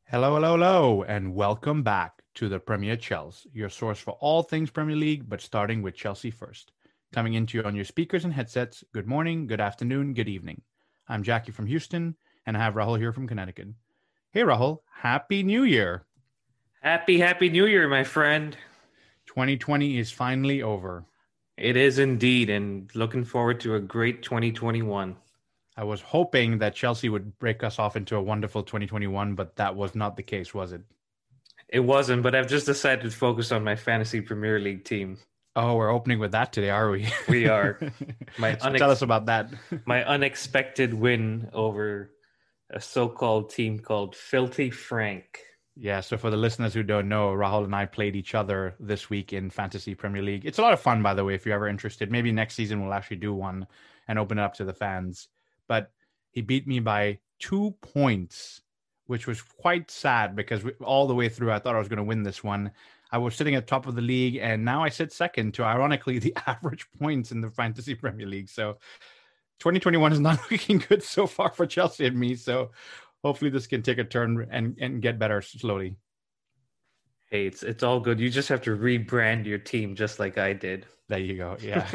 Hello, hello, hello, and welcome back to the Premier Chels, your source for all things Premier League, but starting with Chelsea first. Coming into you on your speakers and headsets, good morning, good afternoon, good evening. I'm Jackie from Houston, and I have Rahul here from Connecticut. Hey, Rahul, Happy New Year! Happy New Year, my friend. 2020 is finally over. It is indeed, and looking forward to a great 2021. I was hoping that Chelsea would break us off into a wonderful 2021, but that was not the case, was it? It wasn't, but I've just decided to focus on my fantasy Premier League team. Oh, we're opening with that today, are we? We are my So tell us about that. my unexpected win over a so-called team called Filthy Frank. Yeah, so for the listeners who don't know, Rahul and I played each other this week in Fantasy Premier League. It's a lot of fun, by the way, if you're ever interested. Maybe next season we'll actually do one and open it up to the fans. But he beat me by 2 points, which was quite sad because all the way through I thought I was going to win this one. I was sitting at top of the league, and now I sit second to, ironically, the average points in the Fantasy Premier League. So 2021 is not looking good so far for Chelsea and me. So hopefully this can take a turn and get better slowly. Hey, it's all good. You just have to rebrand your team just like I did. There you go. Yeah.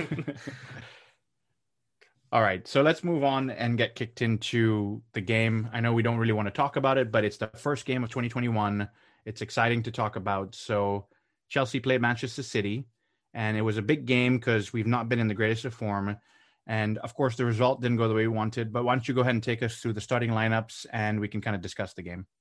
All right. So let's move on and get kicked into the game. I know we don't really want to talk about it, but it's the first game of 2021. It's exciting to talk about. So Chelsea played Manchester City, and it was a big game because we've not been in the greatest of form. And of course, the result didn't go the way we wanted. But why don't you go ahead and take us through the starting lineups and we can kind of discuss the game?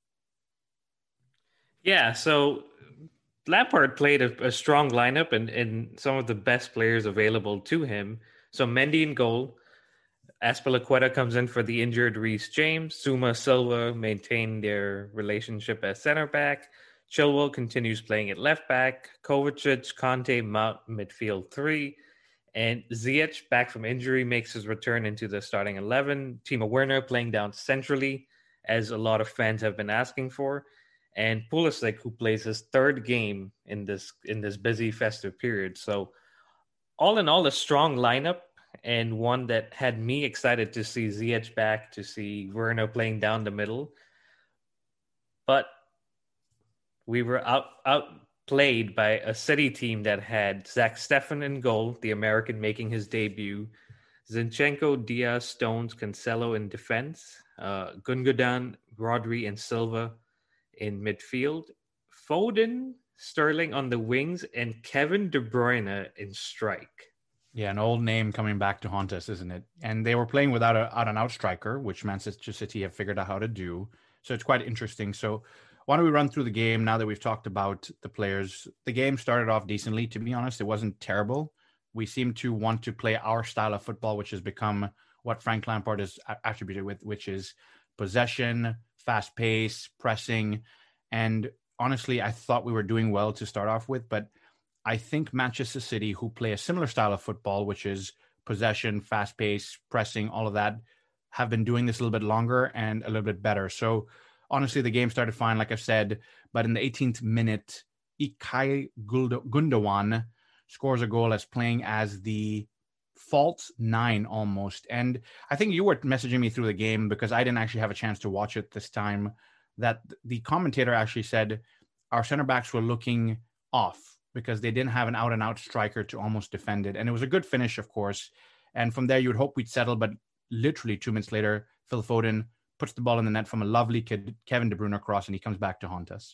Yeah, so Lampard played a strong lineup and some of the best players available to him. So Mendy in goal. Aspilicueta comes in for the injured Reece James. Zuma Silva maintain their relationship as center back. Chilwell continues playing at left back. Kovacic, Conte, Mount midfield three. And Ziyech, back from injury, makes his return into the starting 11. Timo Werner playing down centrally, as a lot of fans have been asking for. And Pulisic, who plays his third game in this busy festive period. So all in all, a strong lineup and one that had me excited to see Ziyech back, to see Werner playing down the middle. But we were outplayed by a City team that had Zach Steffen in goal, the American making his debut, Zinchenko, Diaz, Stones, Cancelo in defense, Gundogan, Rodri, and Silva in midfield, Foden, Sterling on the wings, and Kevin De Bruyne in strike. Yeah, an old name coming back to haunt us, isn't it? And they were playing without a out and out striker, which Manchester City have figured out how to do. So it's quite interesting. So why don't we run through the game now that we've talked about the players? The game started off decently, to be honest. It wasn't terrible. We seem to want to play our style of football, which has become what Frank Lampard is attributed with, which is possession, fast pace, pressing. And honestly, I thought we were doing well to start off with, but I think Manchester City, who play a similar style of football, which is possession, fast pace, pressing, all of that, have been doing this a little bit longer and a little bit better. So honestly, the game started fine, like I've said, but in the 18th minute, Gundogan scores a goal as playing as the false nine almost. And I think you were messaging me through the game because I didn't actually have a chance to watch it this time. That the commentator actually said our center backs were looking off because they didn't have an out and out striker to almost defend it. And it was a good finish, of course. And from there, you would hope we'd settle. But literally 2 minutes later, Phil Foden puts the ball in the net from a lovely Kevin De Bruyne cross, and he comes back to haunt us.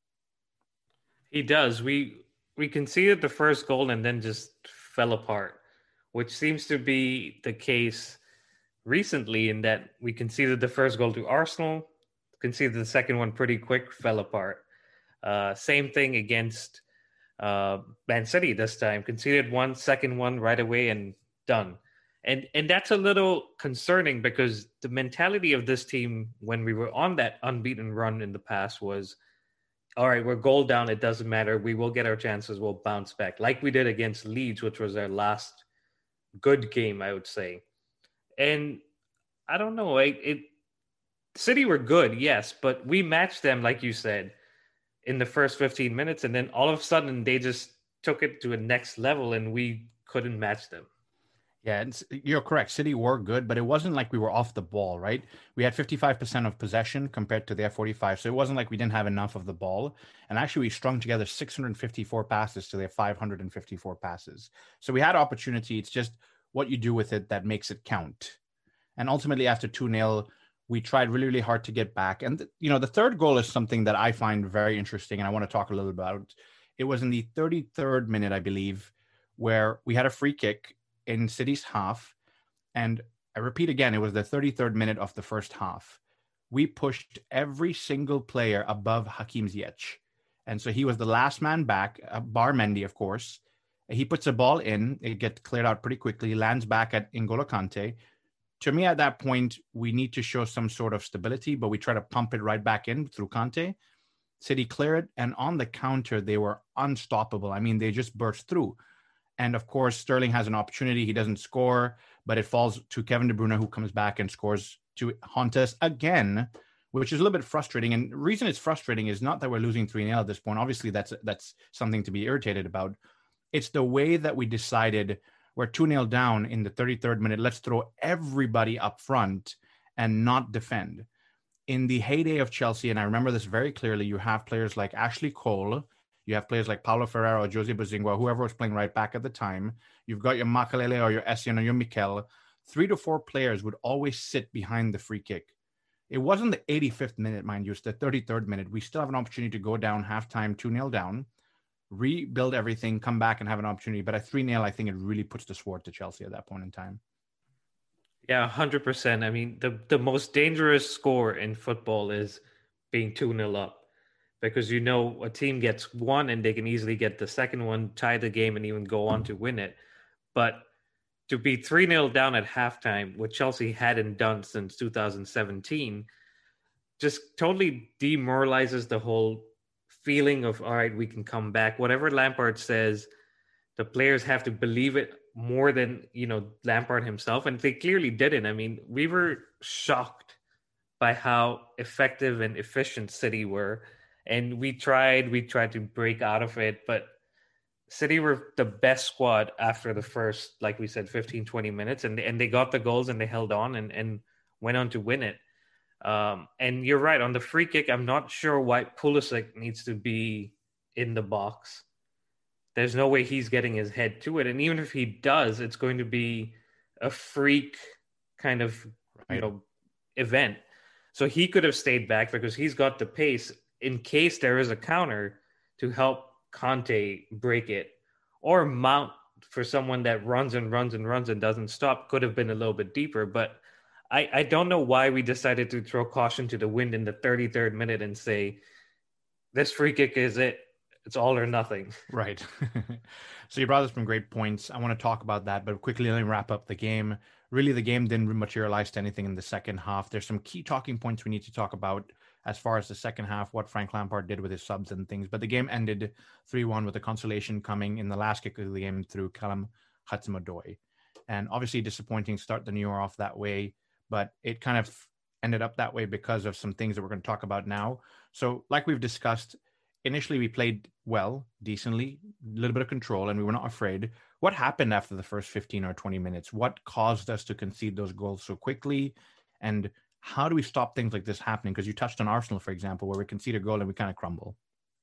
He does. We conceded the first goal and then just fell apart, which seems to be the case recently in that we conceded the first goal to Arsenal, conceded the second one pretty quick, fell apart. Same thing against Man City this time. Conceded one, second one right away, and done. And that's a little concerning because the mentality of this team when we were on that unbeaten run in the past was, all right, we're goal down. It doesn't matter. We will get our chances. We'll bounce back, like we did against Leeds, which was our last good game, I would say. And I don't know. City were good, yes, but we matched them, like you said, in the first 15 minutes, and then all of a sudden they just took it to a next level, and we couldn't match them. Yeah, you're correct. City were good, but it wasn't like we were off the ball, right? We had 55% of possession compared to their 45. So it wasn't like we didn't have enough of the ball. And actually, we strung together 654 passes to their 554 passes. So we had opportunity. It's just what you do with it that makes it count. And ultimately, after 2-0, we tried really, really hard to get back. And, the third goal is something that I find very interesting, and I want to talk a little about. It was in the 33rd minute, I believe, where we had a free kick in City's half. And I repeat again, it was the 33rd minute of the first half. We pushed every single player above Hakim Ziyech. And so he was the last man back, bar Mendy, of course. He puts a ball in, it gets cleared out pretty quickly, lands back at N'Golo Kante. To me, at that point, we need to show some sort of stability, but we try to pump it right back in through Kante. City clear it, and on the counter, they were unstoppable. I mean, they just burst through. And of course, Sterling has an opportunity. He doesn't score, but it falls to Kevin De Bruyne, who comes back and scores to Hontes again, which is a little bit frustrating. And the reason it's frustrating is not that we're losing 3-0 at this point. Obviously, that's something to be irritated about. It's the way that we decided we're 2-0 down in the 33rd minute. Let's throw everybody up front and not defend. In the heyday of Chelsea, and I remember this very clearly, you have players like Ashley Cole, you have players like Paulo Ferreira or Jose Bozingua, whoever was playing right back at the time. You've got your Makalele or your Essien or your Mikel. 3 to 4 players would always sit behind the free kick. It wasn't the 85th minute, mind you. It's the 33rd minute. We still have an opportunity to go down halftime 2-0 down, rebuild everything, come back and have an opportunity. But at 3-0, I think it really puts the sword to Chelsea at that point in time. Yeah, 100%. I mean, the most dangerous score in football is being 2-0 up, because a team gets one and they can easily get the second one, tie the game, and even go on to win it. But to be 3-0 down at halftime, what Chelsea hadn't done since 2017, just totally demoralizes the whole feeling of, all right, we can come back. Whatever Lampard says, the players have to believe it more than, Lampard himself. And they clearly didn't. I mean, we were shocked by how effective and efficient City were. And we tried to break out of it, but City were the best squad after the first, like we said, 15, 20 minutes, and they got the goals and they held on and went on to win it. And you're right, on the free kick, I'm not sure why Pulisic needs to be in the box. There's no way he's getting his head to it. And even if he does, it's going to be a freak kind of, event. So he could have stayed back because he's got the pace in case there is a counter to help Kante break it, or Mount, for someone that runs and runs and runs and doesn't stop, could have been a little bit deeper. But I don't know why we decided to throw caution to the wind in the 33rd minute and say, this free kick is it. It's all or nothing. Right. So you brought up some great points. I want to talk about that, but quickly let me wrap up the game. Really, the game didn't materialize to anything in the second half. There's some key talking points we need to talk about as far as the second half, what Frank Lampard did with his subs and things. But the game ended 3-1 with a consolation coming in the last kick of the game through Callum Hudson-Odoi. And obviously disappointing start the new year off that way, but it kind of ended up that way because of some things that we're going to talk about now. So like we've discussed, initially we played well, decently, a little bit of control, and we were not afraid. What happened after the first 15 or 20 minutes? What caused us to concede those goals so quickly? And how do we stop things like this happening? Because you touched on Arsenal, for example, where we concede a goal and we kind of crumble.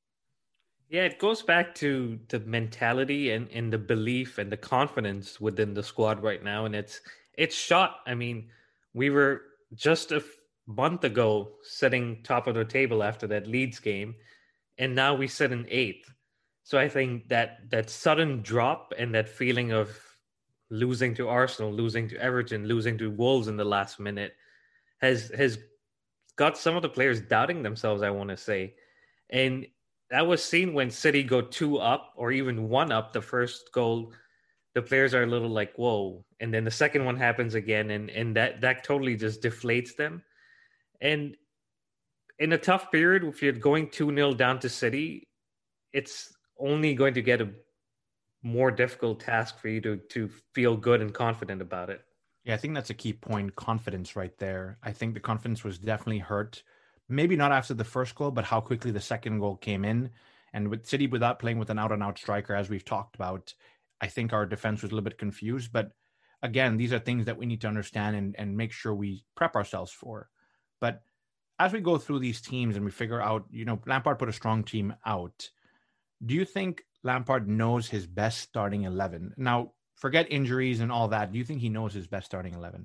Yeah, it goes back to the mentality and the belief and the confidence within the squad right now. And it's shot. I mean, we were just a month ago sitting top of the table after that Leeds game, and now we sit in 8th. So I think that sudden drop and that feeling of losing to Arsenal, losing to Everton, losing to Wolves in the last minute has got some of the players doubting themselves, I want to say. And that was seen when City go 2 up or even 1 up. The first goal, the players are a little like, whoa. And then the second one happens again, and that totally just deflates them. And in a tough period, if you're going 2-0 down to City, it's only going to get a more difficult task for you to feel good and confident about it. Yeah, I think that's a key point, confidence right there. I think the confidence was definitely hurt. Maybe not after the first goal, but how quickly the second goal came in. And with City, without playing with an out-and-out striker, as we've talked about, I think our defense was a little bit confused. But again, these are things that we need to understand and make sure we prep ourselves for. But as we go through these teams and we figure out, Lampard put a strong team out. Do you think Lampard knows his best starting 11? Now, forget injuries and all that. Do you think he knows his best starting 11?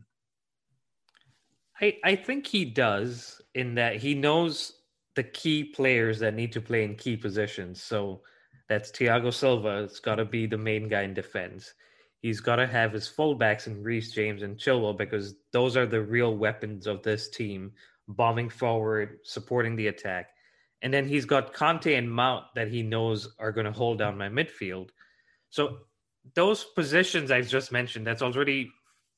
I think he does, in that he knows the key players that need to play in key positions. So that's Thiago Silva. It's got to be the main guy in defense. He's got to have his fullbacks in Reece James and Chilwell, because those are the real weapons of this team, bombing forward, supporting the attack. And then he's got Conte and Mount that he knows are going to hold down my midfield. So those positions I've just mentioned, that's already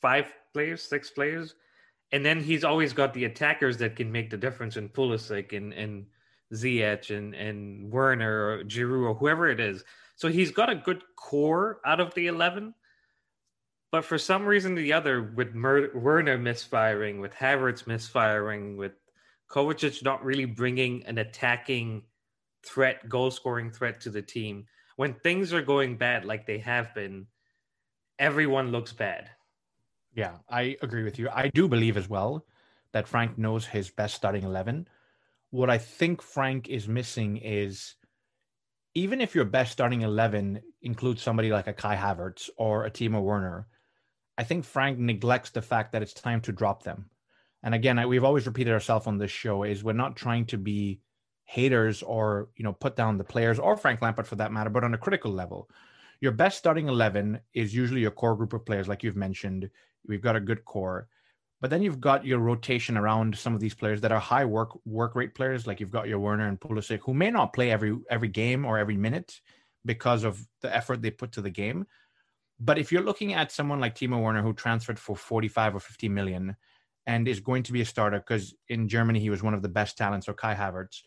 6 players. And then he's always got the attackers that can make the difference in Pulisic and Ziyech and Werner or Giroud or whoever it is. So he's got a good core out of the 11. But for some reason or the other, with Werner misfiring, with Havertz misfiring, with Kovacic not really bringing an attacking threat, goal-scoring threat to the team, when things are going bad like they have been, everyone looks bad. Yeah, I agree with you. I do believe as well that Frank knows his best starting 11. What I think Frank is missing is, even if your best starting 11 includes somebody like a Kai Havertz or a Timo Werner, I think Frank neglects the fact that it's time to drop them. And again, we've always repeated ourselves on this show, is we're not trying to be haters or, put down the players or Frank Lampard for that matter, but on a critical level. Your best starting 11 is usually your core group of players, like you've mentioned. We've got a good core. But then you've got your rotation around some of these players that are high work rate players, like you've got your Werner and Pulisic, who may not play every game or every minute because of the effort they put to the game. But if you're looking at someone like Timo Werner, who transferred for 45 or 50 million and is going to be a starter because in Germany he was one of the best talents, or Kai Havertz,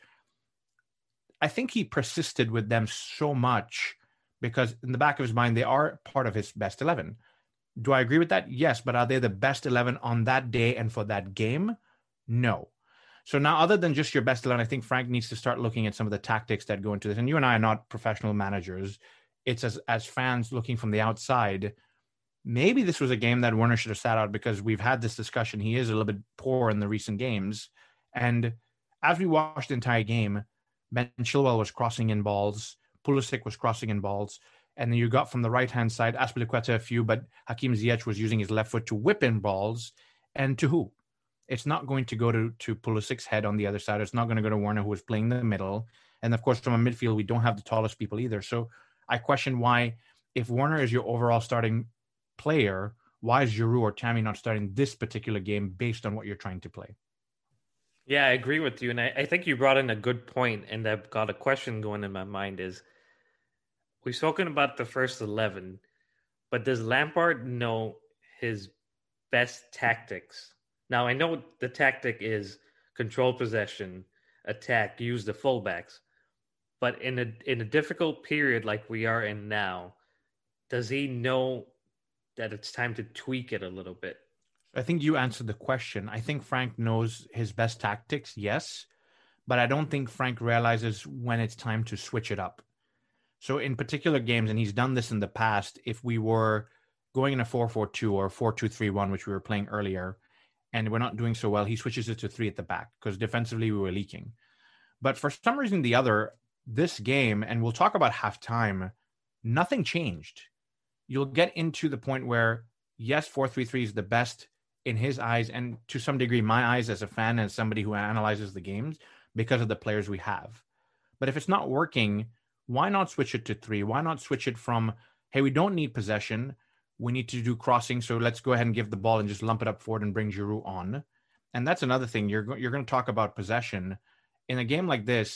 I think he persisted with them so much because in the back of his mind, they are part of his best 11. Do I agree with that? Yes. But are they the best 11 on that day and for that game? No. So now, other than just your best 11, I think Frank needs to start looking at some of the tactics that go into this. And you and I are not professional managers. It's as fans looking from the outside. Maybe this was a game that Werner should have sat out, because we've had this discussion. He is a little bit poor in the recent games. And as we watched the entire game, Ben Chilwell was crossing in balls. Pulisic was crossing in balls. And then you got from the right-hand side, Azpilicueta a few, but Hakim Ziyech was using his left foot to whip in balls. And to who? It's not going to go to Pulisic's head on the other side. It's not going to go to Werner, who was playing in the middle. And of course, from a midfield, we don't have the tallest people either. So I question why, if Werner is your overall starting player, why is Giroud or Tammy not starting this particular game based on what you're trying to play? Yeah, I agree with you. And I think you brought in a good point, and I've got a question going in my mind is, we've spoken about the first 11, but does Lampard know his best tactics? Now, I know the tactic is control possession, attack, use the fullbacks. But in a difficult period like we are in now, does he know that it's time to tweak it a little bit? I think you answered the question. I think Frank knows his best tactics, yes, but I don't think Frank realizes when it's time to switch it up. So in particular games, and he's done this in the past, if we were going in a 4-4-2 or 4-2-3-1, which we were playing earlier, and we're not doing so well, he switches it to 3 at the back because defensively we were leaking. But for some reason or the other, this game, and we'll talk about halftime, nothing changed. You'll get into the point where, yes, 4-3-3 is the best in his eyes, and to some degree, my eyes as a fan and somebody who analyzes the games, because of the players we have. But if it's not working, why not switch it to 3? Why not switch it from, hey, we don't need possession, we need to do crossing, so let's go ahead and give the ball and just lump it up forward and bring Giroud on. And that's another thing. You're going to talk about possession. In a game like this,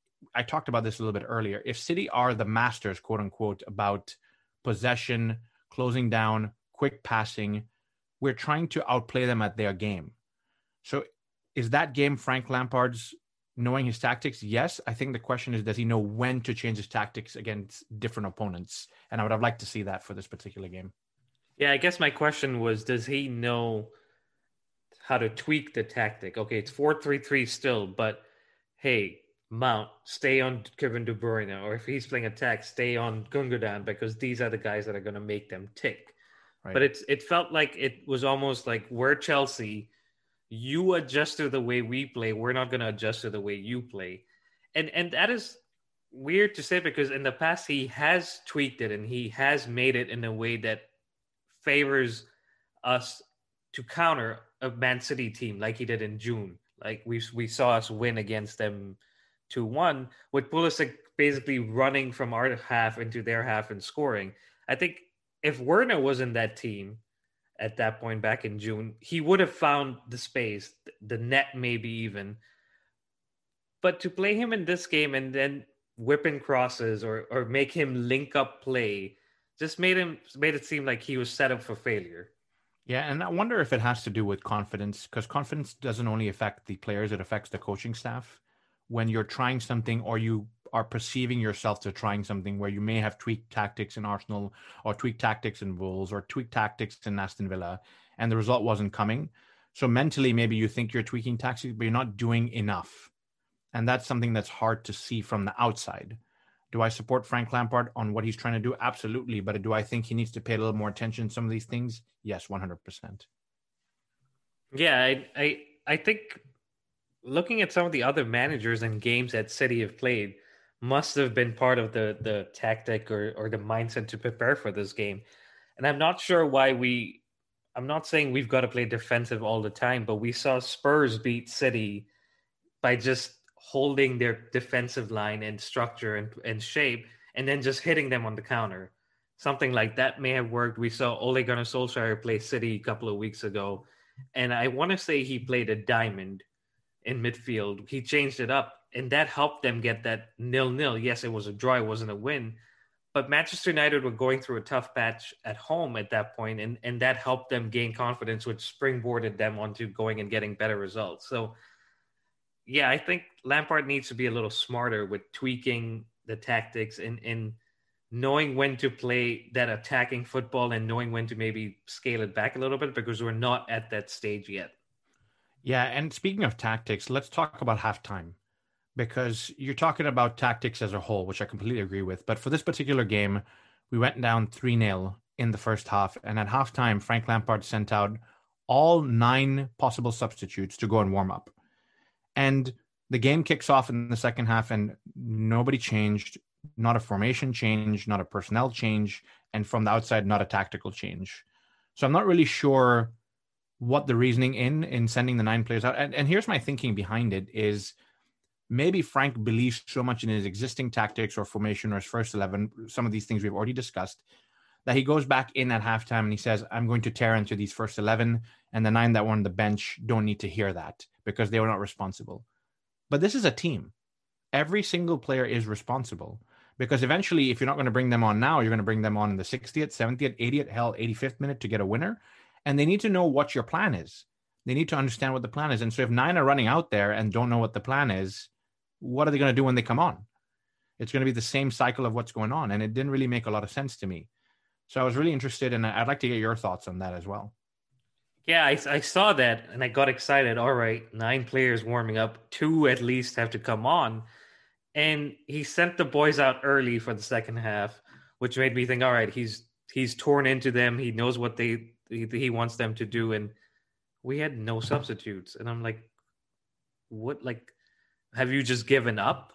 I talked about this a little bit earlier. If City are the masters, quote unquote, about possession, closing down, quick passing, we're trying to outplay them at their game. So is that game Frank Lampard's knowing his tactics? Yes. I think the question is, does he know when to change his tactics against different opponents? And I would have liked to see that for this particular game. Yeah, I guess my question was, does he know how to tweak the tactic? Okay, it's 4-3-3 still, but hey, Mount, stay on Kevin De Bruyne, or if he's playing attack, stay on Gundogan, because these are the guys that are going to make them tick. Right. But it felt like it was almost like we're Chelsea. You adjust to the way we play. We're not going to adjust to the way you play, and that is weird to say because in the past he has tweaked it and he has made it in a way that favors us to counter a Man City team like he did in June. Like we saw us win against them 2-1 with Pulisic basically running from our half into their half and scoring. I think if Werner was in that team at that point back in June, he would have found the space, the net maybe even. But to play him in this game and then whip in crosses or make him link up play just made it seem like he was set up for failure. Yeah, and I wonder if it has to do with confidence, because confidence doesn't only affect the players, it affects the coaching staff. When you're trying something or you are perceiving yourself to trying something where you may have tweaked tactics in Arsenal or tweaked tactics in Wolves or tweaked tactics in Aston Villa, and the result wasn't coming. So mentally, maybe you think you're tweaking tactics, but you're not doing enough. And that's something that's hard to see from the outside. Do I support Frank Lampard on what he's trying to do? Absolutely. But do I think he needs to pay a little more attention to some of these things? Yes, 100%. Yeah, I think looking at some of the other managers and games that City have played must have been part of the tactic or the mindset to prepare for this game. And I'm not sure why I'm not saying we've got to play defensive all the time, but we saw Spurs beat City by just holding their defensive line and structure and shape and then just hitting them on the counter. Something like that may have worked. We saw Ole Gunnar Solskjaer play City a couple of weeks ago, and I want to say he played a diamond in midfield. He changed it up, and that helped them get that 0-0. Yes, it was a draw, it wasn't a win, but Manchester United were going through a tough patch at home at that point, and that helped them gain confidence, which springboarded them onto going and getting better results. So, yeah, I think Lampard needs to be a little smarter with tweaking the tactics and knowing when to play that attacking football and knowing when to maybe scale it back a little bit because we're not at that stage yet. Yeah, and speaking of tactics, let's talk about halftime, because you're talking about tactics as a whole, which I completely agree with. But for this particular game, we went down 3-0 in the first half. And at halftime, Frank Lampard sent out all 9 possible substitutes to go and warm up. And the game kicks off in the second half, and nobody changed, not a formation change, not a personnel change, and from the outside, not a tactical change. So I'm not really sure what the reasoning in sending the 9 players out. And here's my thinking behind it is maybe Frank believes so much in his existing tactics or formation or his first 11, some of these things we've already discussed, that he goes back in at halftime and he says, I'm going to tear into these first 11, and the 9 that were on the bench don't need to hear that because they were not responsible. But this is a team. Every single player is responsible, because eventually, if you're not going to bring them on now, you're going to bring them on in the 60th, 70th, 80th, hell, 85th minute to get a winner. And they need to know what your plan is. They need to understand what the plan is. And so if 9 are running out there and don't know what the plan is, what are they going to do when they come on? It's going to be the same cycle of what's going on. And it didn't really make a lot of sense to me. So I was really interested, and I'd like to get your thoughts on that as well. Yeah, I saw that and I got excited. All right, 9 players warming up, 2 at least have to come on. And he sent the boys out early for the second half, which made me think, all right, he's torn into them. He knows what he wants them to do. And we had no substitutes. And I'm like, what? Like, have you just given up?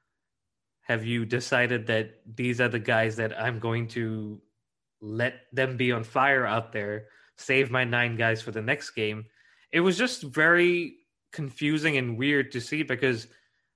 Have you decided that these are the guys that I'm going to let them be on fire out there, save my 9 guys for the next game? It was just very confusing and weird to see because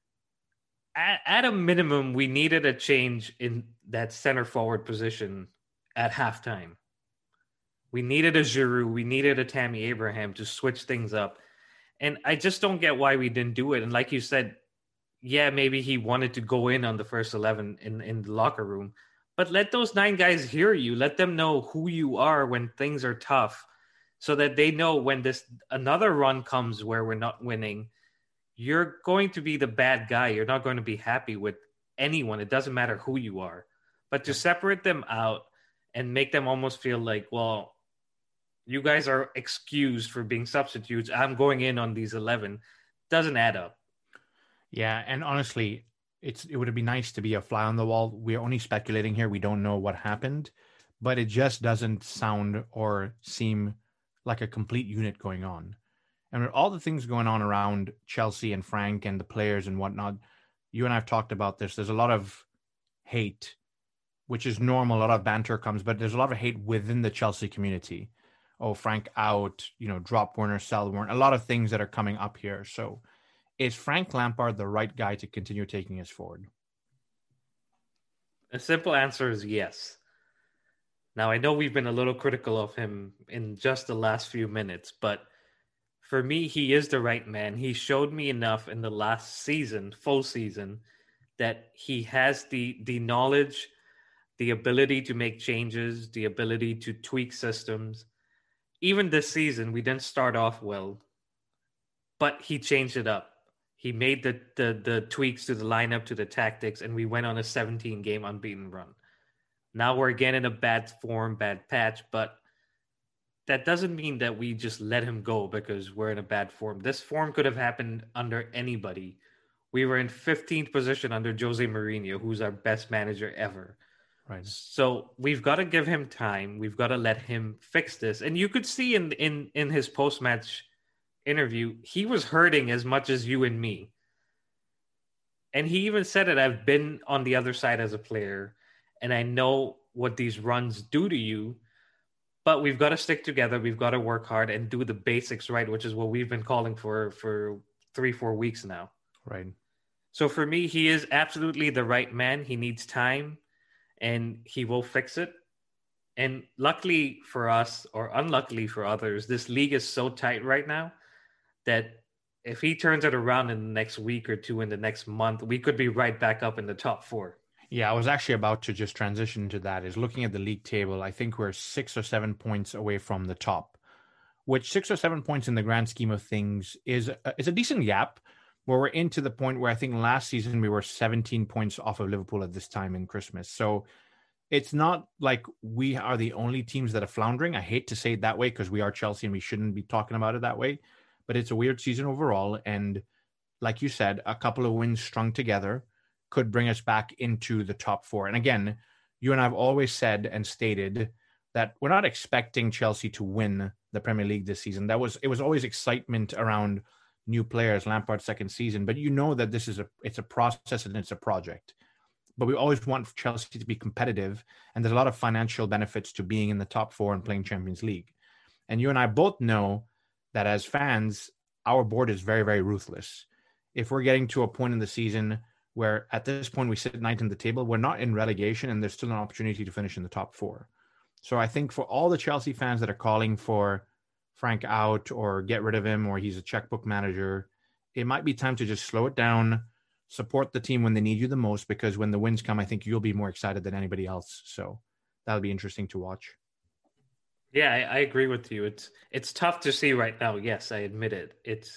at a minimum, we needed a change in that center forward position at halftime. We needed a Giroud, we needed a Tammy Abraham to switch things up. And I just don't get why we didn't do it. And like you said, yeah, maybe he wanted to go in on the first 11 in the locker room, but let those 9 guys hear you. Let them know who you are when things are tough so that they know when this another run comes where we're not winning, you're going to be the bad guy. You're not going to be happy with anyone. It doesn't matter who you are. But to separate them out and make them almost feel like, well, you guys are excused for being substitutes, I'm going in on these 11, doesn't add up. Yeah, and honestly, it would be nice to be a fly on the wall. We're only speculating here. We don't know what happened. but it just doesn't sound or seem like a complete unit going on. And with all the things going on around Chelsea and Frank and the players and whatnot, you and I have talked about this. There's a lot of hate, which is normal. A lot of banter comes, but there's a lot of hate within the Chelsea community. Oh, Frank out, drop Werner, sell Werner, a lot of things that are coming up here. So is Frank Lampard the right guy to continue taking us forward? A simple answer is yes. Now, I know we've been a little critical of him in just the last few minutes, but for me, he is the right man. He showed me enough in the last season, full season, that he has the knowledge, the ability to make changes, the ability to tweak systems. Even this season, we didn't start off well, but he changed it up. He made the tweaks to the lineup, to the tactics, and we went on a 17-game unbeaten run. Now we're again in a bad form, bad patch, but that doesn't mean that we just let him go because we're in a bad form. This form could have happened under anybody. We were in 15th position under Jose Mourinho, who's our best manager ever. Right. So we've got to give him time. We've got to let him fix this. And you could see in his post-match interview, he was hurting as much as you and me. And he even said it, I've been on the other side as a player, and I know what these runs do to you. But we've got to stick together. We've got to work hard and do the basics right, which is what we've been calling for 3-4 weeks now. Right. So for me, he is absolutely the right man. He needs time, and he will fix it. And luckily for us, or unluckily for others, this league is so tight right now that if he turns it around in the next week or two, in the next month, we could be right back up in the top 4. Yeah, I was actually about to just transition to that. Is looking at the league table, I think we're 6 or 7 points away from the top, which 6 or 7 points in the grand scheme of things is a decent gap. Where we're into the point where I think last season we were 17 points off of Liverpool at this time in Christmas. So it's not like we are the only teams that are floundering. I hate to say it that way because we are Chelsea and we shouldn't be talking about it that way. But it's a weird season overall. And like you said, a couple of wins strung together could bring us back into the top 4. And again, you and I have always said and stated that we're not expecting Chelsea to win the Premier League this season. It was always excitement around new players, Lampard's second season, but you know that it's a process and it's a project. But we always want Chelsea to be competitive, and there's a lot of financial benefits to being in the top 4 and playing Champions League. And you and I both know that as fans, our board is very, very ruthless. If we're getting to a point in the season where at this point we sit ninth in the table, we're not in relegation and there's still an opportunity to finish in the top 4. So I think for all the Chelsea fans that are calling for Frank out or get rid of him or he's a checkbook manager, it might be time to just slow it down, support the team when they need you the most, because when the wins come, I think you'll be more excited than anybody else. So that'll be interesting to watch. Yeah, I agree with you. It's tough to see right now. Yes, I admit it.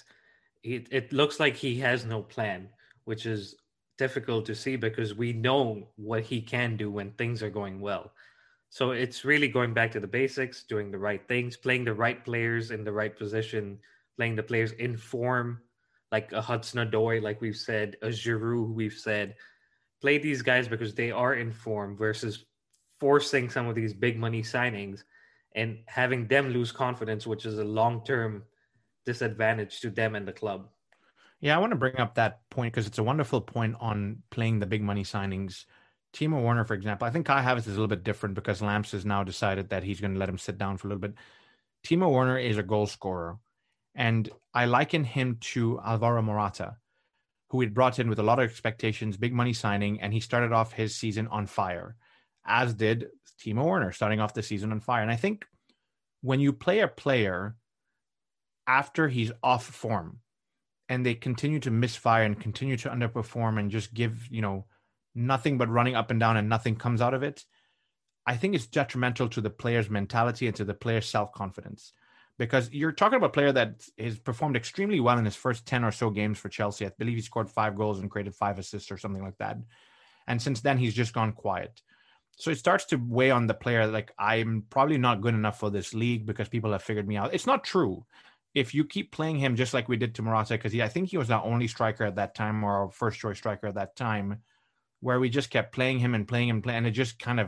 It looks like he has no plan, which is difficult to see because we know what he can do when things are going well. So it's really going back to the basics, doing the right things, playing the right players in the right position, playing the players in form, like a Hudson-Odoi, like we've said, a Giroud, who we've said. Play these guys because they are in form versus forcing some of these big money signings and having them lose confidence, which is a long-term disadvantage to them and the club. Yeah, I want to bring up that point because it's a wonderful point on playing the big money signings. Timo Werner, for example, I think Kai Havertz is a little bit different because Lamps has now decided that he's going to let him sit down for a little bit. Timo Werner is a goal scorer, and I liken him to Alvaro Morata, who we'd brought in with a lot of expectations, big money signing, and he started off his season on fire, as did Timo Werner starting off the season on fire. And I think when you play a player after he's off form and they continue to misfire and continue to underperform and just give, nothing but running up and down and nothing comes out of it, I think it's detrimental to the player's mentality and to the player's self-confidence. Because you're talking about a player that has performed extremely well in his first 10 or so games for Chelsea. I believe he scored 5 goals and created 5 assists or something like that. And since then, he's just gone quiet. So it starts to weigh on the player, like, I'm probably not good enough for this league because people have figured me out. It's not true. If you keep playing him just like we did to Morata, because I think he was our only striker at that time, or our first choice striker at that time, where we just kept playing him, and it just kind of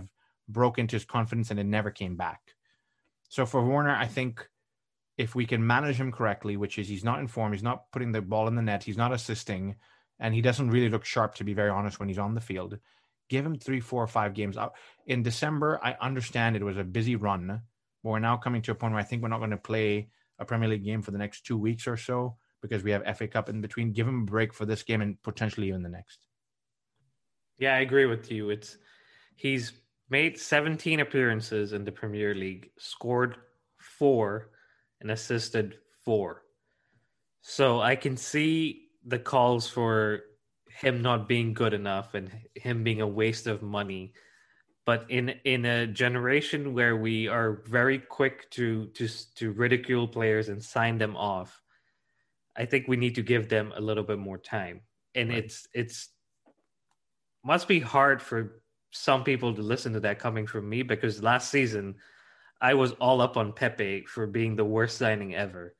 broke into his confidence and it never came back. So for Werner, I think if we can manage him correctly, which is he's not in form, he's not putting the ball in the net, he's not assisting, and he doesn't really look sharp, to be very honest, when he's on the field. Give him 3, 4, 5 games out. In December, I understand it was a busy run, but we're now coming to a point where I think we're not going to play a Premier League game for the next 2 weeks or so because we have FA Cup in between. Give him a break for this game and potentially even the next. Yeah, I agree with you. He's made 17 appearances in the Premier League, scored 4 and assisted 4. So I can see the calls for him not being good enough and him being a waste of money. But in a generation where we are very quick to ridicule players and sign them off, I think we need to give them a little bit more time. And Right. it's must be hard for some people to listen to that coming from me, because last season I was all up on Pepe for being the worst signing ever.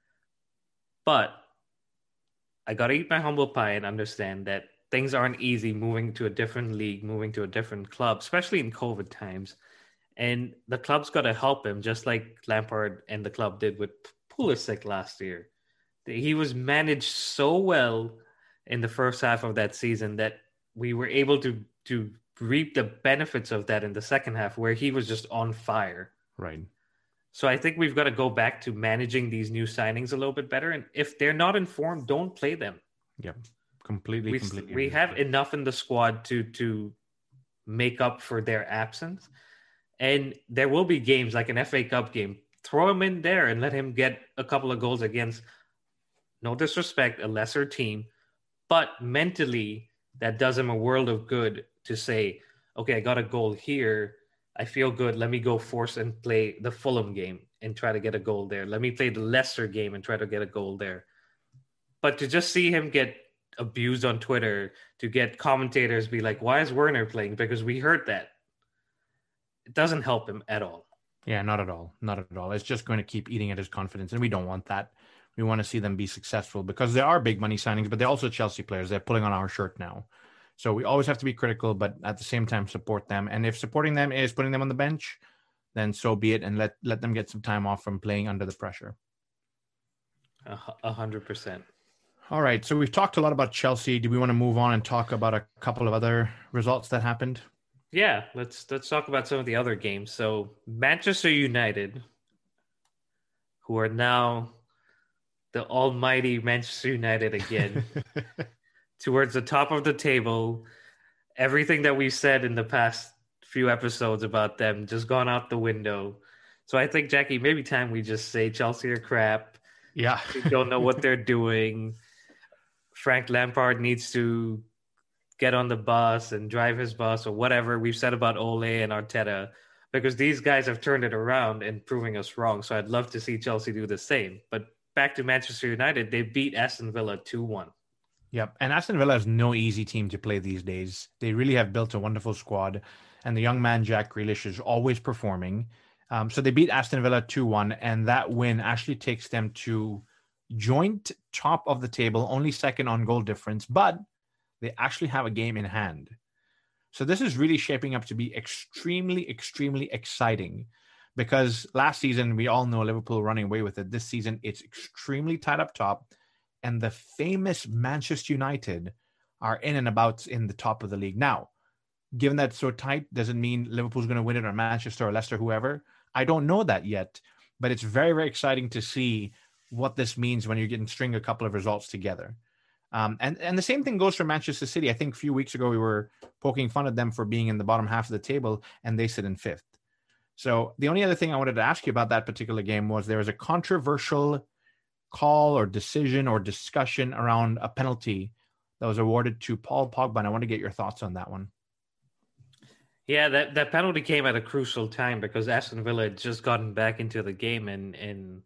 But I got to eat my humble pie and understand that things aren't easy moving to a different league, moving to a different club, especially in COVID times. And the club's got to help him, just like Lampard and the club did with Pulisic last year. He was managed so well in the first half of that season that we were able to reap the benefits of that in the second half, where he was just on fire. Right. So I think we've got to go back to managing these new signings a little bit better. And if they're not informed, don't play them. Yep. Completely. We have enough in the squad to make up for their absence. And there will be games like an FA Cup game. Throw him in there and let him get a couple of goals against, no disrespect, a lesser team. But mentally, that does him a world of good to say, okay, I got a goal here. I feel good. Let me go force and play the Fulham game and try to get a goal there. Let me play the Leicester game and try to get a goal there. But to just see him get abused on Twitter, to get commentators be like, why is Werner playing? Because we heard that. It doesn't help him at all. Yeah, not at all. Not at all. It's just going to keep eating at his confidence, and we don't want that. We want to see them be successful because they are big money signings, but they're also Chelsea players. They're pulling on our shirt now. So we always have to be critical, but at the same time, support them. And if supporting them is putting them on the bench, then so be it, and let them get some time off from playing under the pressure. 100%. All right. So we've talked a lot about Chelsea. Do we want to move on and talk about a couple of other results that happened? Yeah, let's talk about some of the other games. So Manchester United, who are now the almighty Manchester United again, towards the top of the table. Everything that we've said in the past few episodes about them just gone out the window. So I think, Jackie, maybe time we just say Chelsea are crap. Yeah. They don't know what they're doing. Frank Lampard needs to get on the bus and drive his bus, or whatever we've said about Ole and Arteta, because these guys have turned it around and proving us wrong. So I'd love to see Chelsea do the same. But back to Manchester United, they beat Aston Villa 2-1. Yep. And Aston Villa is no easy team to play these days. They really have built a wonderful squad. And the young man, Jack Grealish, is always performing. So they beat Aston Villa 2-1. And that win actually takes them to joint top of the table, only second on goal difference. But they actually have a game in hand. So this is really shaping up to be extremely, extremely exciting. Because last season, we all know Liverpool running away with it. This season, it's extremely tight up top. And the famous Manchester United are in and about in the top of the league. Now, given that it's so tight, doesn't mean Liverpool's going to win it, or Manchester or Leicester, whoever. I don't know that yet. But it's very, very exciting to see what this means when you can string a couple of results together. And the same thing goes for Manchester City. I think a few weeks ago, we were poking fun at them for being in the bottom half of the table, and they sit in fifth. So the only other thing I wanted to ask you about that particular game was there was a controversial call or decision or discussion around a penalty that was awarded to Paul Pogba. And I want to get your thoughts on that one. Yeah, that penalty came at a crucial time because Aston Villa had just gotten back into the game, and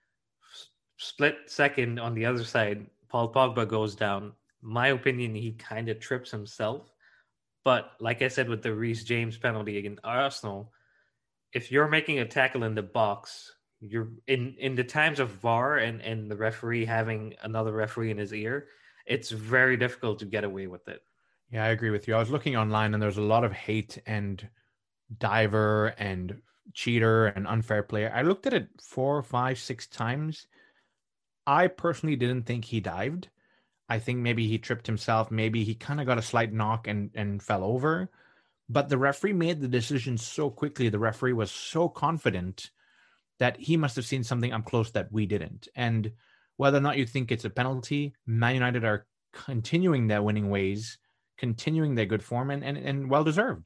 split second on the other side, Paul Pogba goes down. My opinion, he kind of trips himself. But like I said with the Reece James penalty against Arsenal, if you're making a tackle in the box, you're in the times of VAR and the referee having another referee in his ear, it's very difficult to get away with it. Yeah, I agree with you. I was looking online and there's a lot of hate and diver and cheater and unfair player. I looked at it 4, 5, 6 times. I personally didn't think he dived. I think maybe he tripped himself. Maybe he kind of got a slight knock and fell over. But the referee made the decision so quickly. The referee was so confident that he must have seen something up close that we didn't. And whether or not you think it's a penalty, Man United are continuing their winning ways, continuing their good form, and well deserved.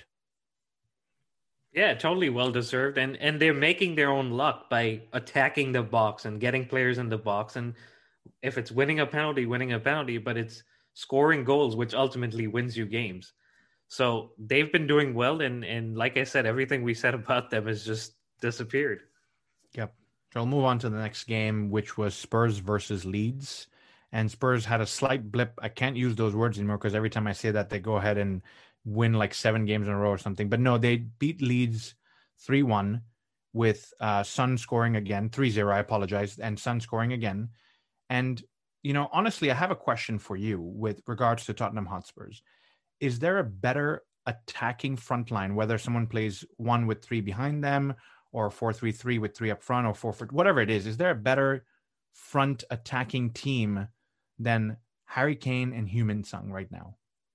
Yeah, totally well deserved. And they're making their own luck by attacking the box and getting players in the box. And if it's winning a penalty, but it's scoring goals, which ultimately wins you games. So they've been doing well, and like I said, everything we said about them has just disappeared. Yep. So we'll move on to the next game, which was Spurs versus Leeds. And Spurs had a slight blip. I can't use those words anymore because every time I say that, they go ahead and win like 7 games in a row or something. But no, they beat Leeds 3-1 with Son scoring again, 3-0, I apologize, and Son scoring again. And, honestly, I have a question for you with regards to Tottenham Hotspurs. Is there a better attacking front line, whether someone plays 1 with 3 behind them or 4-3-3 with 3 up front or 4-4, whatever it is there a better front attacking team than Harry Kane and Heung-min Son right now?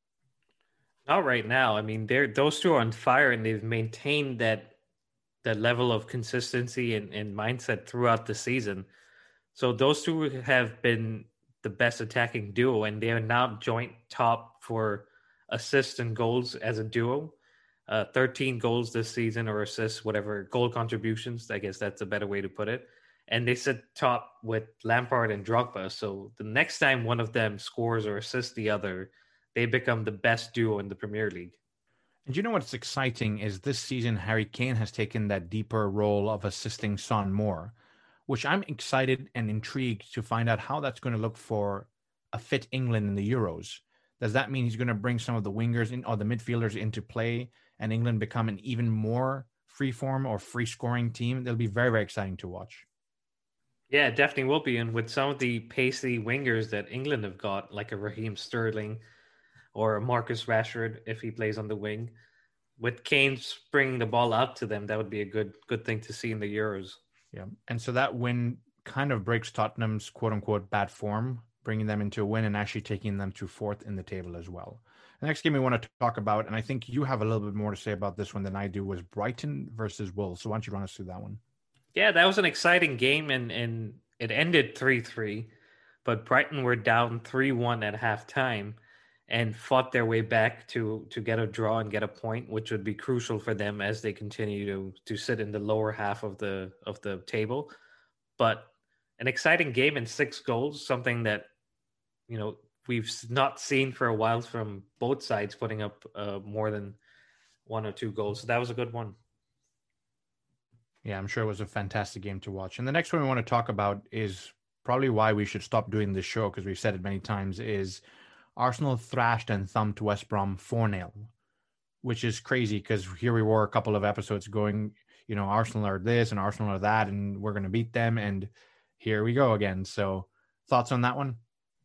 Not right now. I mean, those two are on fire, and they've maintained that level of consistency and mindset throughout the season. So those two have been the best attacking duo, and they are now joint top for assists and goals as a duo. 13 goals this season, or assists, whatever, goal contributions. I guess that's a better way to put it. And they sit top with Lampard and Drogba. So the next time one of them scores or assists the other, they become the best duo in the Premier League. And you know what's exciting is this season Harry Kane has taken that deeper role of assisting Son more, which I'm excited and intrigued to find out how that's going to look for a fit England in the Euros. Does that mean he's going to bring some of the wingers in or the midfielders into play and England become an even more free-form or free-scoring team? It'll be very, very exciting to watch. Yeah, it definitely will be. And with some of the pacey wingers that England have got, like a Raheem Sterling or a Marcus Rashford, if he plays on the wing, with Kane bringing the ball out to them, that would be a good thing to see in the Euros. Yeah. And so that win kind of breaks Tottenham's quote unquote bad form, bringing them into a win and actually taking them to 4th in the table as well. The next game we want to talk about, and I think you have a little bit more to say about this one than I do, was Brighton versus Wolves. So why don't you run us through that one? Yeah, that was an exciting game, and it ended 3-3, but Brighton were down 3-1 at halftime and fought their way back to get a draw and get a point, which would be crucial for them as they continue to sit in the lower half of the table. But an exciting game and 6 goals, something that we've not seen for a while from both sides putting up more than 1 or 2 goals. So that was a good one. Yeah, I'm sure it was a fantastic game to watch. And the next one we want to talk about is probably why we should stop doing this show, because we've said it many times, is Arsenal thrashed and thumped West Brom 4-0, which is crazy because here we were a couple of episodes going, Arsenal are this and Arsenal are that, and we're going to beat them. And here we go again. So thoughts on that one?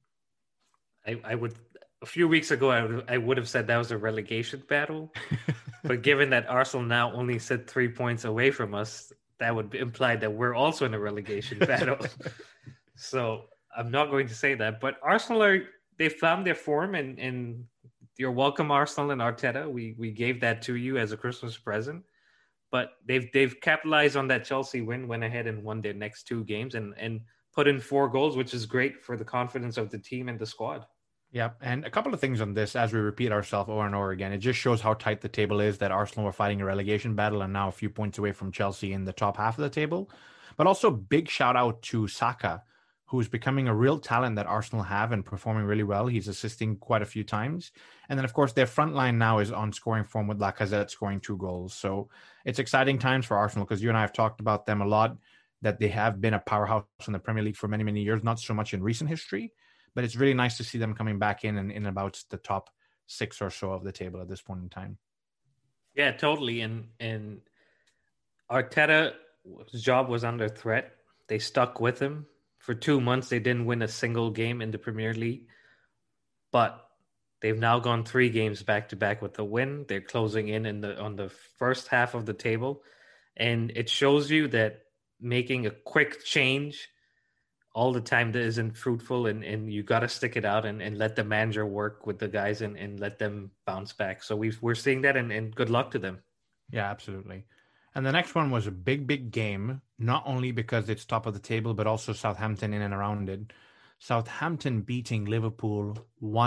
I would, a few weeks ago, I would have said that was a relegation battle. But given that Arsenal now only sit 3 points away from us, that would imply that we're also in a relegation battle. So I'm not going to say that. But Arsenal they found their form, and you're welcome, Arsenal and Arteta. We gave that to you as a Christmas present. But they've capitalized on that Chelsea win, went ahead and won their next 2 games and put in 4 goals, which is great for the confidence of the team and the squad. Yeah, and a couple of things on this as we repeat ourselves over and over again. It just shows how tight the table is, that Arsenal were fighting a relegation battle and now a few points away from Chelsea in the top half of the table. But also big shout out to Saka, who's becoming a real talent that Arsenal have and performing really well. He's assisting quite a few times. And then, of course, their front line now is on scoring form with Lacazette scoring 2 goals. So it's exciting times for Arsenal because you and I have talked about them a lot, that they have been a powerhouse in the Premier League for many, many years, not so much in recent history. But it's really nice to see them coming back in about the top 6 or so of the table at this point in time. Yeah, totally. And Arteta's job was under threat. They stuck with him. For 2 months, they didn't win a single game in the Premier League. But They've now gone 3 games back to back with the win. They're closing in on the first half of the table, and it shows you that making a quick change all the time that isn't fruitful, and you got to stick it out and let the manager work with the guys and let them bounce back. So we're seeing that, and good luck to them. Yeah, absolutely. And the next one was a big game, not only because it's top of the table, but also Southampton in and around it. Southampton beating Liverpool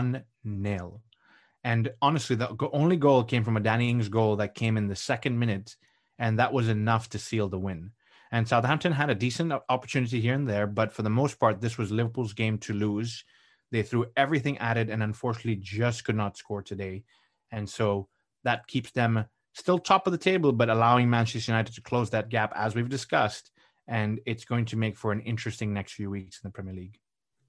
1-0. And honestly, the only goal came from a Danny Ings goal that came in the second minute, and that was enough to seal the win. And Southampton had a decent opportunity here and there, but for the most part, this was Liverpool's game to lose. They threw everything at it and unfortunately just could not score today. And so that keeps them still top of the table, but allowing Manchester United to close that gap, as we've discussed. And it's going to make for an interesting next few weeks in the Premier League.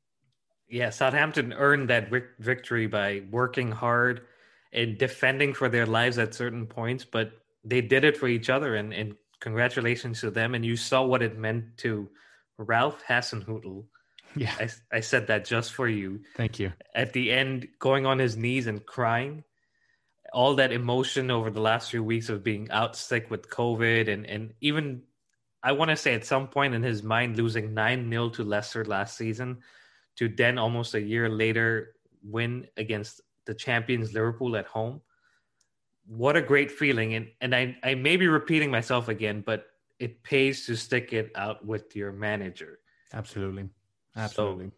Yeah, Southampton earned that victory by working hard and defending for their lives at certain points, but they did it for each other, and congratulations to them. And you saw what it meant to Ralph Hasenhüttl. Yeah. I said that just for you. Thank you. At the end, going on his knees and crying, all that emotion over the last few weeks of being out sick with COVID, and even, I want to say at some point in his mind, losing 9-0 to Leicester last season, to then almost a year later win against the champions Liverpool at home. What a great feeling. And I may be repeating myself again, but it pays to stick it out with your manager. Absolutely. So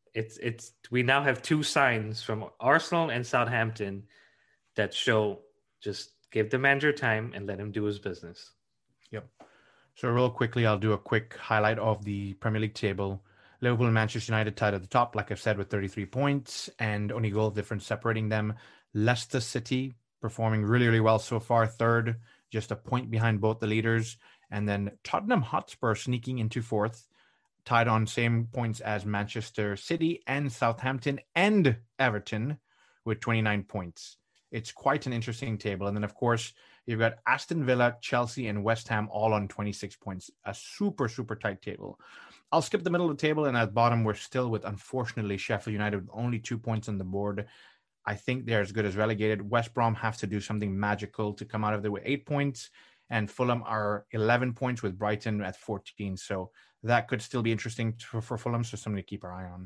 it's we now have 2 signs from Arsenal and Southampton that show just give the manager time and let him do his business. Yep. So real quickly, I'll do a quick highlight of the Premier League table. Liverpool and Manchester United tied at the top, like I've said, with 33 points and only goal difference separating them. Leicester City performing really, really well so far, third, just a point behind both the leaders. And then Tottenham Hotspur sneaking into fourth, tied on same points as Manchester City and Southampton and Everton with 29 points. It's quite an interesting table. And then, of course, you've got Aston Villa, Chelsea, and West Ham all on 26 points. A super, super tight table. I'll skip the middle of the table, and at the bottom, we're still with, unfortunately, Sheffield United with only 2 points on the board. I think they're as good as relegated. West Brom have to do something magical to come out of there with 8 points, and Fulham are 11 points with Brighton at 14. So that could still be interesting for Fulham, so something to keep our eye on.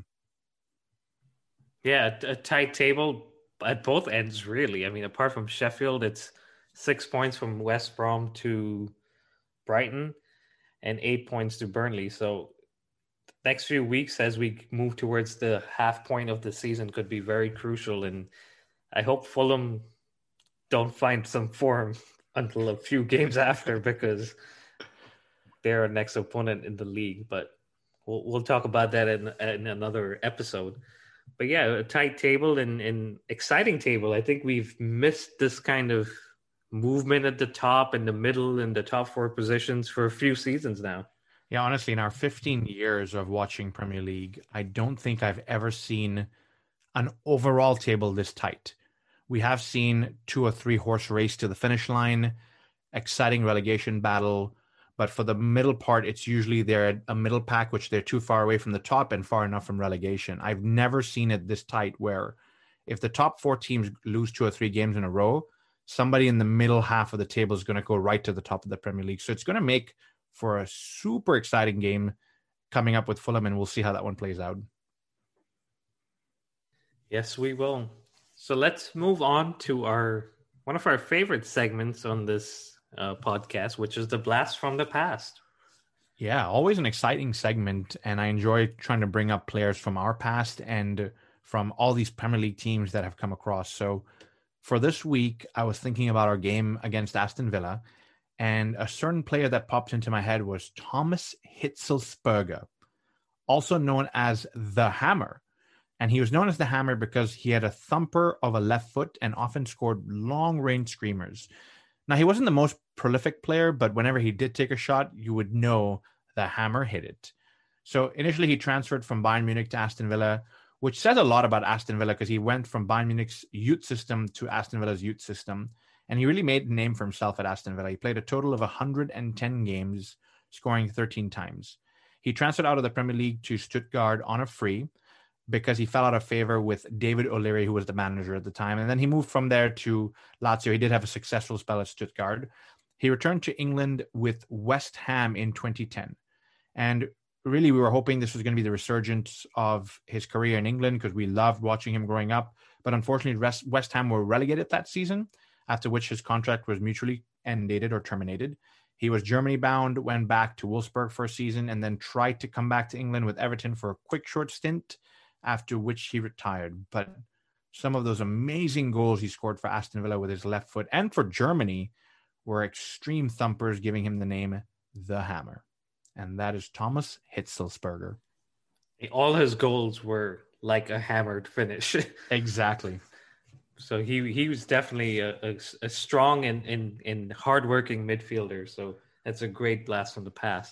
Yeah, a tight table at both ends, really. I mean, apart from Sheffield, it's 6 points from West Brom to Brighton and 8 points to Burnley. So next few weeks as we move towards the half point of the season could be very crucial, and I hope Fulham don't find some form until a few games after, because they're our next opponent in the league. But we'll talk about that in another episode. But yeah, a tight table and exciting table. I think we've missed this kind of movement at the top and the middle and the top 4 positions for a few seasons now. Yeah, honestly, in our 15 years of watching Premier League, I don't think I've ever seen an overall table this tight. We have seen 2 or 3 horse race to the finish line, exciting relegation battle, but for the middle part, it's usually they're a middle pack, which they're too far away from the top and far enough from relegation. I've never seen it this tight where if the top 4 teams lose 2 or 3 games in a row, somebody in the middle half of the table is going to go right to the top of the Premier League. So it's going to make for a super exciting game coming up with Fulham, and we'll see how that one plays out. Yes, we will. So let's move on to one of our favorite segments on this podcast, which is the Blast from the Past. Yeah, always an exciting segment, and I enjoy trying to bring up players from our past and from all these Premier League teams that have come across. So for this week, I was thinking about our game against Aston Villa, and a certain player that popped into my head was Thomas Hitzlsperger, also known as the Hammer. And he was known as the Hammer because he had a thumper of a left foot and often scored long-range screamers. Now, he wasn't the most prolific player, but whenever he did take a shot, you would know the Hammer hit it. So initially, he transferred from Bayern Munich to Aston Villa, which says a lot about Aston Villa because he went from Bayern Munich's youth system to Aston Villa's youth system. And he really made a name for himself at Aston Villa. He played a total of 110 games, scoring 13 times. He transferred out of the Premier League to Stuttgart on a free. because he fell out of favor with David O'Leary, who was the manager at the time. And then he moved from there to Lazio. He did have a successful spell at Stuttgart. He returned to England with West Ham in 2010. And really, we were hoping this was going to be the resurgence of his career in England because we loved watching him growing up. But unfortunately, West Ham were relegated that season, after which his contract was mutually ended or terminated. He was Germany bound, went back to Wolfsburg for a season, and then tried to come back to England with Everton for a quick short stint, after which he retired. But some of those amazing goals he scored for Aston Villa with his left foot and for Germany were extreme thumpers, giving him the name The Hammer. And that is Thomas Hitzlsperger. All his goals were like a hammered finish. Exactly. So he was definitely a strong and hardworking midfielder. So that's a great blast from the past.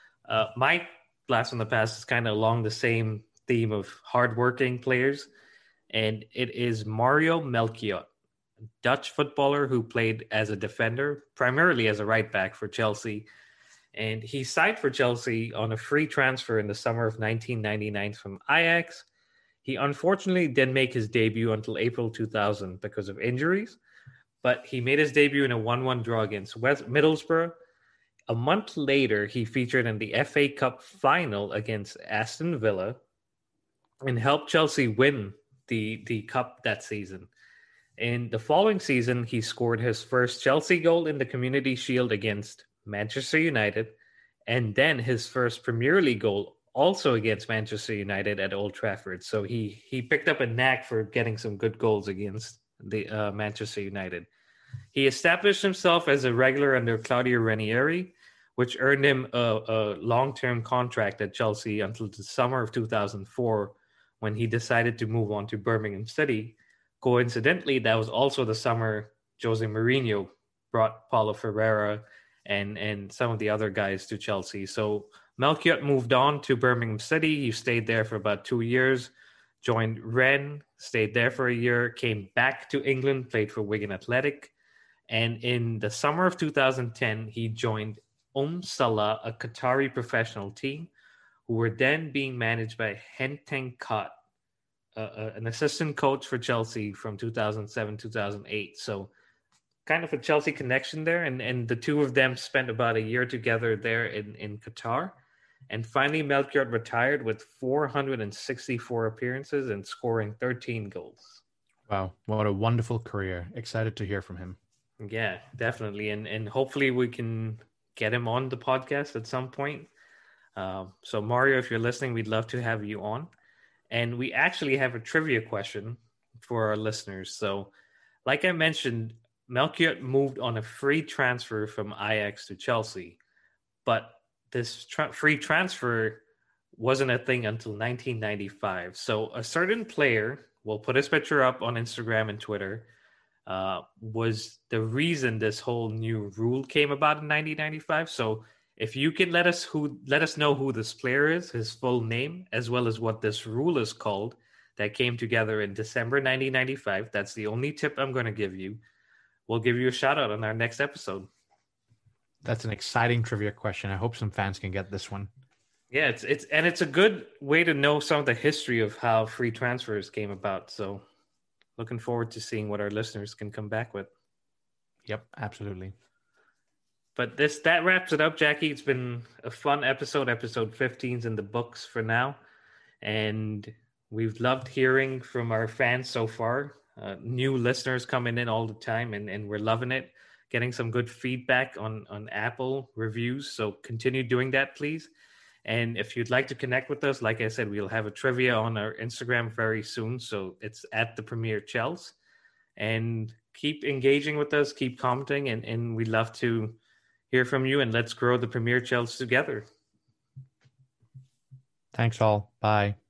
My blast from the past is kind of along the same theme of hardworking players, and it is Mario Melchiot, a Dutch footballer who played as a defender, primarily as a right back for Chelsea. And he signed for Chelsea on a free transfer in the summer of 1999 from Ajax. He unfortunately didn't make his debut until April 2000 because of injuries, but he made his debut in a 1-1 draw against Middlesbrough. A month later, he featured in the FA Cup final against Aston Villa and helped Chelsea win the cup that season. In the following season, he scored his first Chelsea goal in the Community Shield against Manchester United, and then his first Premier League goal also against Manchester United at Old Trafford. So he picked up a knack for getting some good goals against the Manchester United. He established himself as a regular under Claudio Ranieri, which earned him a long-term contract at Chelsea until the summer of 2004, when he decided to move on to Birmingham City. Coincidentally, that was also the summer Jose Mourinho brought Paulo Ferreira and some of the other guys to Chelsea. So Melchiot moved on to Birmingham City. He stayed there for about 2 years, joined Rennes, stayed there for a year, came back to England, played for Wigan Athletic. And in the summer of 2010, he joined Salah, a Qatari professional team, who were then being managed by Henteng Kot, an assistant coach for Chelsea from 2007, 2008. So kind of a Chelsea connection there. And the two of them spent about a year together there in Qatar. And finally, Melchiot retired with 464 appearances and scoring 13 goals. Wow, what a wonderful career. Excited to hear from him. Yeah, definitely. And hopefully we can get him on the podcast at some point. So Mario, if you're listening, we'd love to have you on. And we actually have a trivia question for our listeners. So like I mentioned, Melchiot moved on a free transfer from Ajax to Chelsea, but this free transfer wasn't a thing until 1995. So a certain player, we'll put his picture up on Instagram and Twitter, was the reason this whole new rule came about in 1995. So if you can let us know who this player is, his full name, as well as what this rule is called that came together in December 1995, that's the only tip I'm going to give you. We'll give you a shout out on our next episode. That's an exciting trivia question. I hope some fans can get this one. Yeah, it's a good way to know some of the history of how free transfers came about. So looking forward to seeing what our listeners can come back with. Yep, absolutely. But that wraps it up, Jackie. It's been a fun episode. Episode 15's in the books for now. And we've loved hearing from our fans so far. New listeners coming in all the time, and we're loving it. Getting some good feedback on Apple reviews. So continue doing that, please. And if you'd like to connect with us, like I said, we'll have a trivia on our Instagram very soon. So it's at the Premier Chels. And keep engaging with us, keep commenting, and we'd love to hear from you. And let's grow the Premier Chels together. Thanks all. Bye.